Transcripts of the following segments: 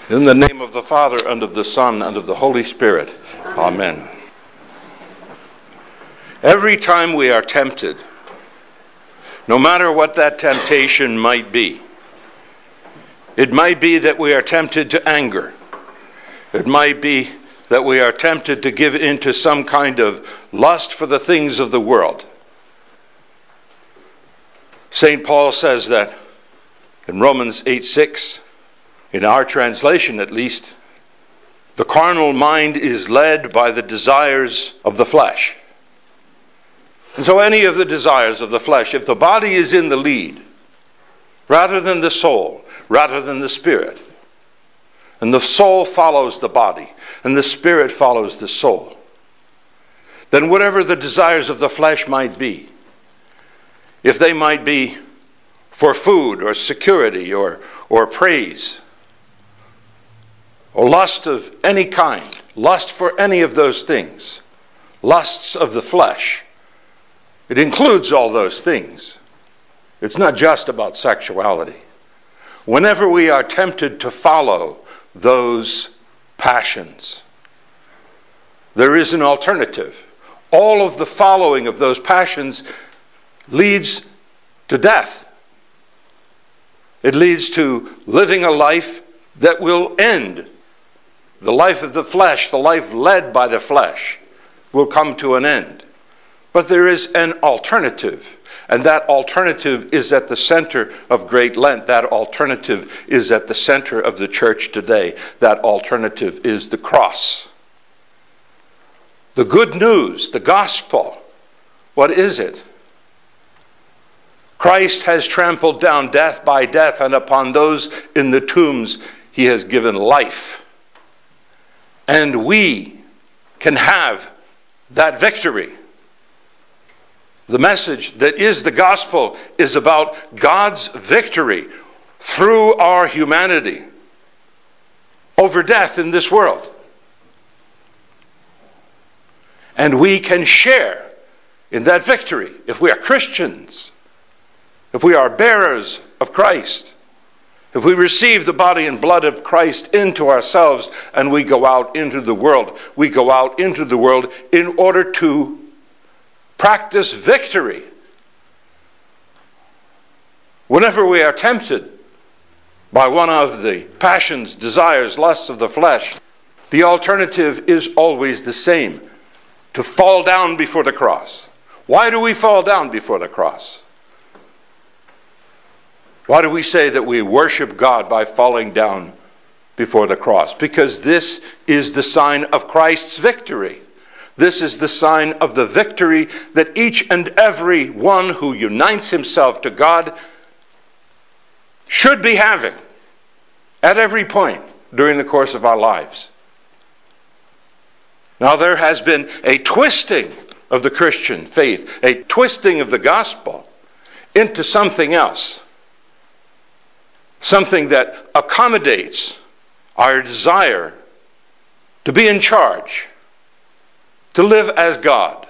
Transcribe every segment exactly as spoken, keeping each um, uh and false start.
In the name of the Father, and of the Son, and of the Holy Spirit. Amen. Every time we are tempted, no matter what that temptation might be, it might be that we are tempted to anger. It might be that we are tempted to give in to some kind of lust for the things of the world. Saint Paul says that in Romans eight six, in our translation at least, the carnal mind is led by the desires of the flesh. And so any of the desires of the flesh, if the body is in the lead, rather than the soul, rather than the spirit, and the soul follows the body, and the spirit follows the soul, then whatever the desires of the flesh might be, if they might be for food or security or, or praise, or lust of any kind, lust for any of those things, lusts of the flesh, it includes all those things. It's not just about sexuality. Whenever we are tempted to follow those passions, there is an alternative. All of the following of those passions leads to death. It leads to living a life that will end. The life of the flesh, the life led by the flesh, will come to an end. But there is an alternative, and that alternative is at the center of Great Lent. That alternative is at the center of the church today. That alternative is the cross. The good news, the gospel, what is it? Christ has trampled down death by death, and upon those in the tombs he has given life. And we can have that victory. The message that is the gospel is about God's victory through our humanity over death in this world. And we can share in that victory if we are Christians, if we are bearers of Christ, if we receive the body and blood of Christ into ourselves and we go out into the world. We go out into the world in order to practice victory. Whenever we are tempted by one of the passions, desires, lusts of the flesh, the alternative is always the same: to fall down before the cross. Why do we fall down before the cross? Why do we say that we worship God by falling down before the cross? Because this is the sign of Christ's victory. This is the sign of the victory that each and every one who unites himself to God should be having at every point during the course of our lives. Now, there has been a twisting of the Christian faith, a twisting of the gospel into something else. Something that accommodates our desire to be in charge, to live as God.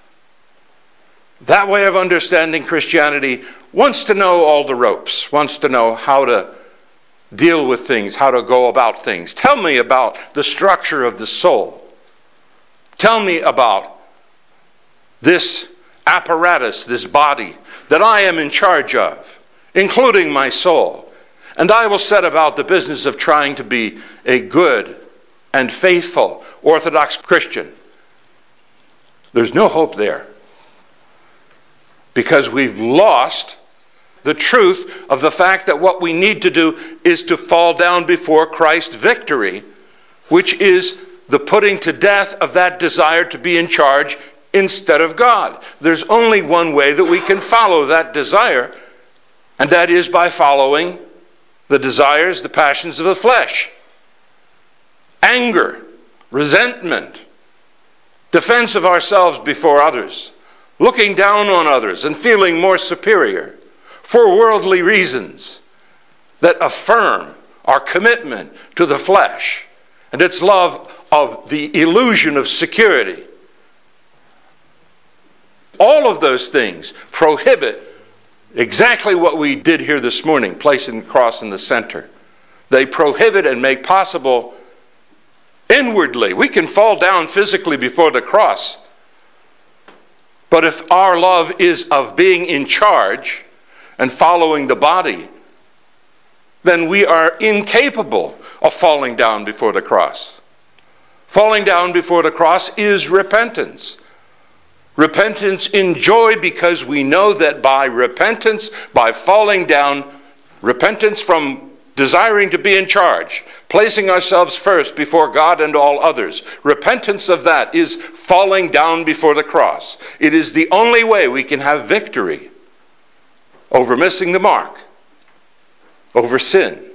That way of understanding Christianity wants to know all the ropes, wants to know how to deal with things, how to go about things. Tell me about the structure of the soul. Tell me about this apparatus, this body that I am in charge of, including my soul. And I will set about the business of trying to be a good and faithful Orthodox Christian. There's no hope there. Because we've lost the truth of the fact that what we need to do is to fall down before Christ's victory, which is the putting to death of that desire to be in charge instead of God. There's only one way that we can follow that desire, and that is by following the desires, the passions of the flesh. Anger, resentment, defense of ourselves before others, looking down on others and feeling more superior for worldly reasons that affirm our commitment to the flesh and its love of the illusion of security. All of those things prohibit exactly what we did here this morning, placing the cross in the center. They prohibit and make possible inwardly. We can fall down physically before the cross. But if our love is of being in charge and following the body, then we are incapable of falling down before the cross. Falling down before the cross is repentance. Repentance in joy, because we know that by repentance, by falling down, repentance from desiring to be in charge, placing ourselves first before God and all others. Repentance of that is falling down before the cross. It is the only way we can have victory over missing the mark, over sin.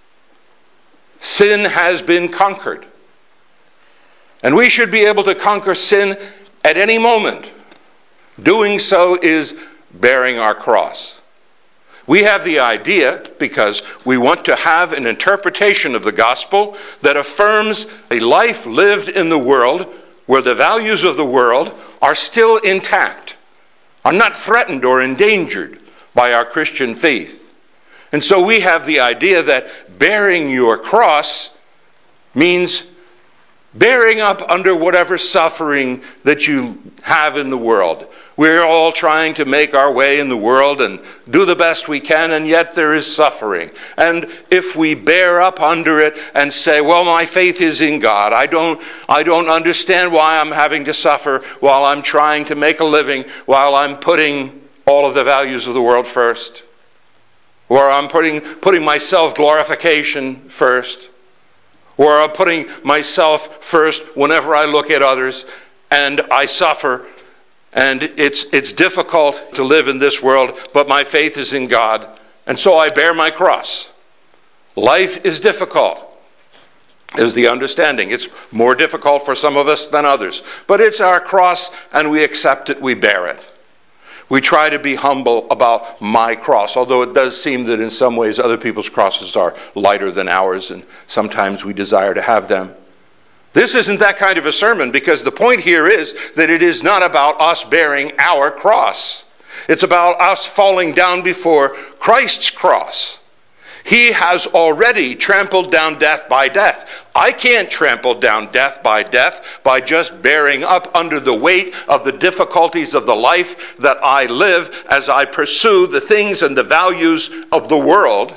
Sin has been conquered. And we should be able to conquer sin at any moment. Doing so is bearing our cross. We have the idea, because we want to have an interpretation of the gospel that affirms a life lived in the world where the values of the world are still intact, are not threatened or endangered by our Christian faith. And so we have the idea that bearing your cross means bearing up under whatever suffering that you have in the world. We're all trying to make our way in the world and do the best we can, and yet there is suffering. And if we bear up under it and say, well, my faith is in God. I don't, I don't understand why I'm having to suffer while I'm trying to make a living, while I'm putting all of the values of the world first, or I'm putting, putting my self-glorification first, or I'm putting myself first whenever I look at others and I suffer. And it's it's difficult to live in this world, but my faith is in God, and so I bear my cross. Life is difficult, is the understanding. It's more difficult for some of us than others. But it's our cross, and we accept it, we bear it. We try to be humble about my cross, although it does seem that in some ways other people's crosses are lighter than ours, and sometimes we desire to have them. This isn't that kind of a sermon, because the point here is that it is not about us bearing our cross. It's about us falling down before Christ's cross. He has already trampled down death by death. I can't trample down death by death by just bearing up under the weight of the difficulties of the life that I live as I pursue the things and the values of the world.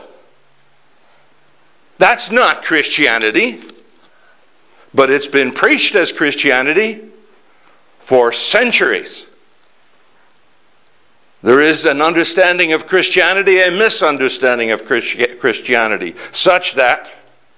That's not Christianity. But it's been preached as Christianity for centuries. There is an understanding of Christianity, a misunderstanding of Christi- Christianity, such that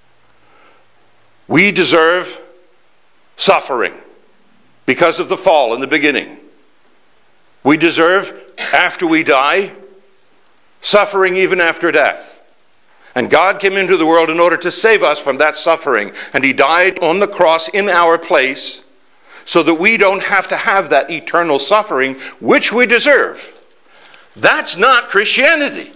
we deserve suffering because of the fall in the beginning. We deserve, after we die, suffering even after death. And God came into the world in order to save us from that suffering. And He died on the cross in our place so that we don't have to have that eternal suffering which we deserve. That's not Christianity.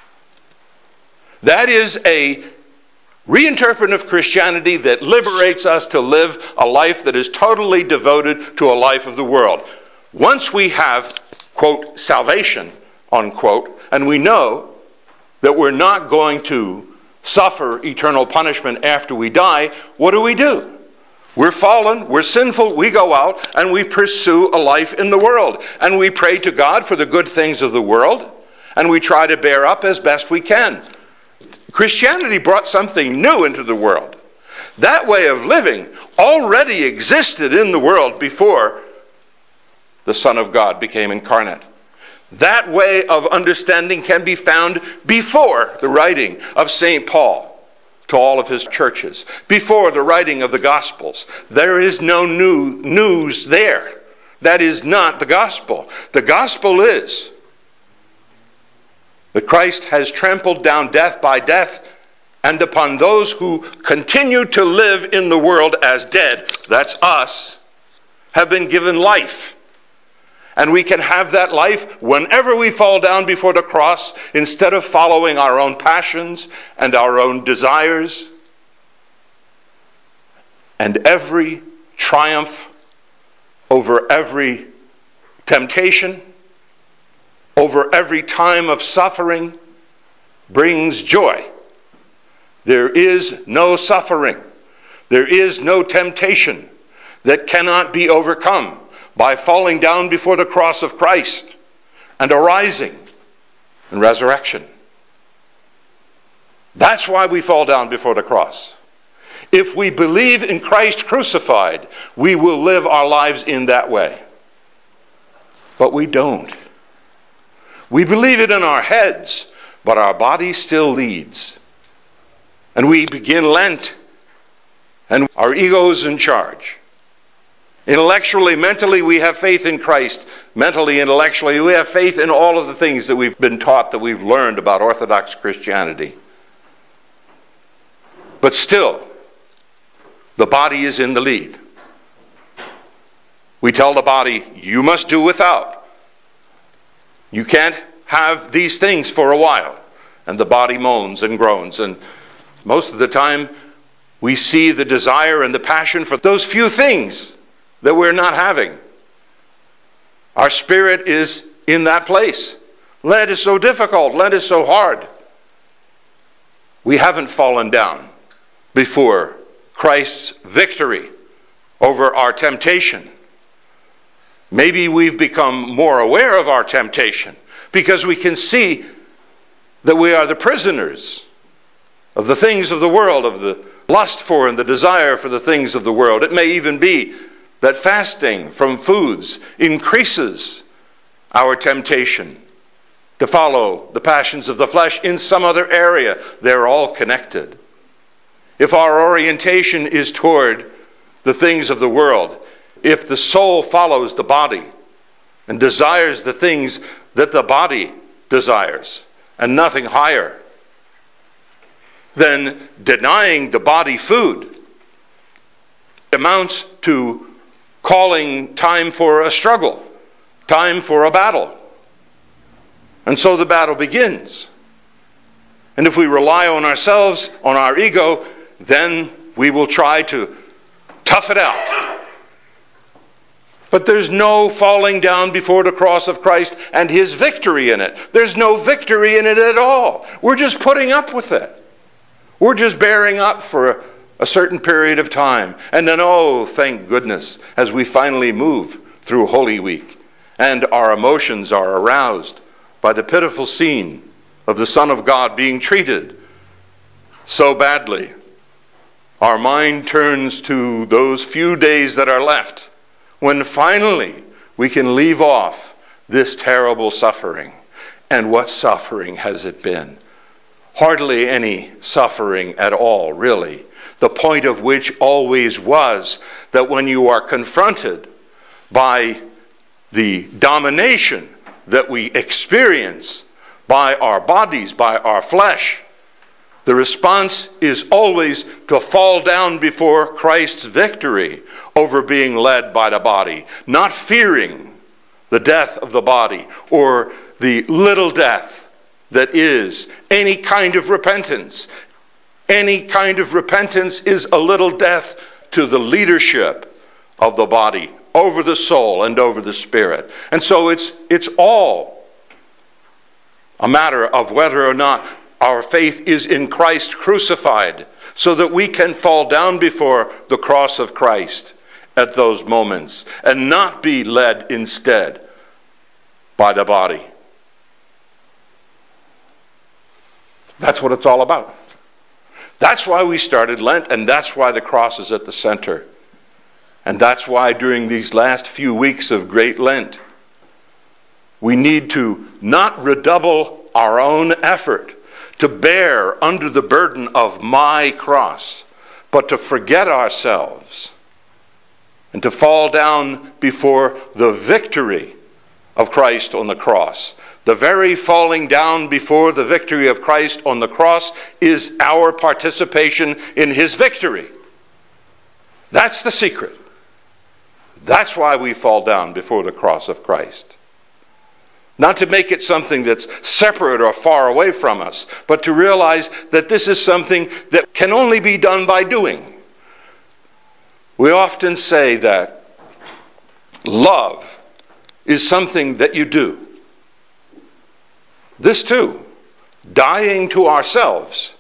That is a reinterpretation of Christianity that liberates us to live a life that is totally devoted to a life of the world. Once we have, quote, salvation, unquote, and we know that we're not going to suffer eternal punishment after we die, what do we do? We're fallen, we're sinful, we go out and we pursue a life in the world. And we pray to God for the good things of the world, and we try to bear up as best we can. Christianity brought something new into the world. That way of living already existed in the world before the Son of God became incarnate. That way of understanding can be found before the writing of Saint Paul to all of his churches, before the writing of the Gospels. There is no new news there. That is not the gospel. The gospel is that Christ has trampled down death by death, and upon those who continue to live in the world as dead, that's us, have been given life. And we can have that life whenever we fall down before the cross, instead of following our own passions and our own desires. And every triumph over every temptation, over every time of suffering, brings joy. there is no suffering, there is no temptation that cannot be overcome by falling down before the cross of Christ and arising in resurrection. That's why we fall down before the cross. If we believe in Christ crucified, we will live our lives in that way. But we don't. We believe it in our heads, but our body still leads. And we begin Lent, and our ego is in charge. Intellectually, mentally, we have faith in Christ. Mentally, intellectually, we have faith in all of the things that we've been taught, that we've learned about Orthodox Christianity. But still, the body is in the lead. We tell the body, you must do without. You can't have these things for a while. And the body moans and groans. And most of the time, we see the desire and the passion for those few things that we're not having. Our spirit is in that place. Lent is so difficult. Lent is so hard. We haven't fallen down before Christ's victory over our temptation. Maybe we've become more aware of our temptation because we can see that we are the prisoners of the things of the world, of the lust for and the desire for the things of the world. It may even be that fasting from foods increases our temptation to follow the passions of the flesh in some other area. They're all connected. If our orientation is toward the things of the world, if the soul follows the body and desires the things that the body desires and nothing higher, then denying the body food amounts to calling time for a struggle, time for a battle. And so the battle begins. And if we rely on ourselves, on our ego, then we will try to tough it out. But there's no falling down before the cross of Christ and his victory in it. There's no victory in it at all. We're just putting up with it. We're just bearing up for a certain period of time. And then, oh, thank goodness, as we finally move through Holy Week and our emotions are aroused by the pitiful scene of the Son of God being treated so badly, our mind turns to those few days that are left when finally we can leave off this terrible suffering. And what suffering has it been? Hardly any suffering at all, really. The point of which always was that when you are confronted by the domination that we experience by our bodies, by our flesh, the response is always to fall down before Christ's victory over being led by the body, not fearing the death of the body or the little death that is any kind of repentance. Any kind of repentance is a little death to the leadership of the body over the soul and over the spirit. And so it's it's all a matter of whether or not our faith is in Christ crucified, so that we can fall down before the cross of Christ at those moments and not be led instead by the body. That's what it's all about. That's why we started Lent, and that's why the cross is at the center. And that's why during these last few weeks of Great Lent, we need to not redouble our own effort to bear under the burden of my cross, but to forget ourselves and to fall down before the victory of Christ on the cross. The very falling down before the victory of Christ on the cross is our participation in his victory. That's the secret. That's why we fall down before the cross of Christ. Not to make it something that's separate or far away from us, but to realize that this is something that can only be done by doing. We often say that love is something that you do. This too, dying to ourselves,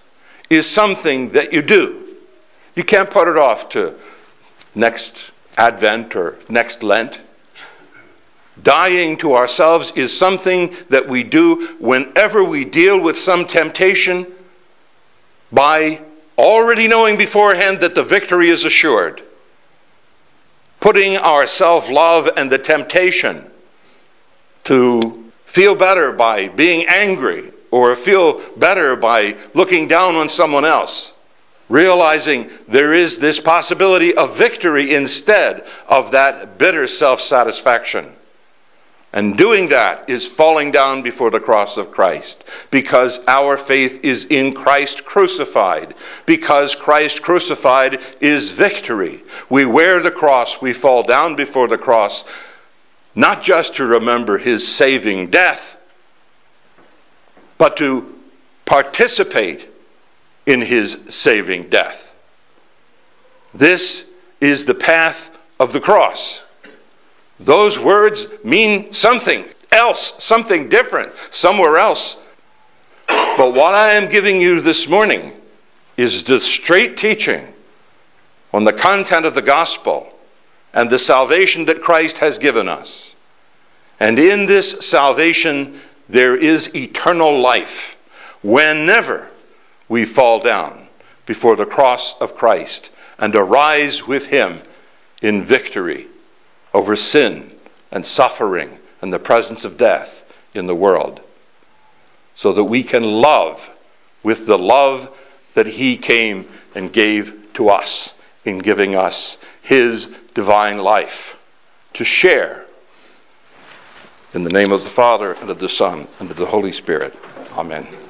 is something that you do. You can't put it off to next Advent or next Lent. Dying to ourselves is something that we do whenever we deal with some temptation by already knowing beforehand that the victory is assured. Putting our self-love and the temptation to feel better by being angry or feel better by looking down on someone else, realizing there is this possibility of victory instead of that bitter self-satisfaction. And doing that is falling down before the cross of Christ, because our faith is in Christ crucified. Because Christ crucified is victory. We wear the cross, we fall down before the cross, not just to remember his saving death, but to participate in his saving death. This is the path of the cross. Those words mean something else, something different, somewhere else. But what I am giving you this morning is the straight teaching on the content of the gospel and the salvation that Christ has given us. And in this salvation, there is eternal life whenever we fall down before the cross of Christ and arise with him in victory over sin and suffering and the presence of death in the world, so that we can love with the love that he came and gave to us in giving us his divine life to share. In the name of the Father, and of the Son, and of the Holy Spirit. Amen.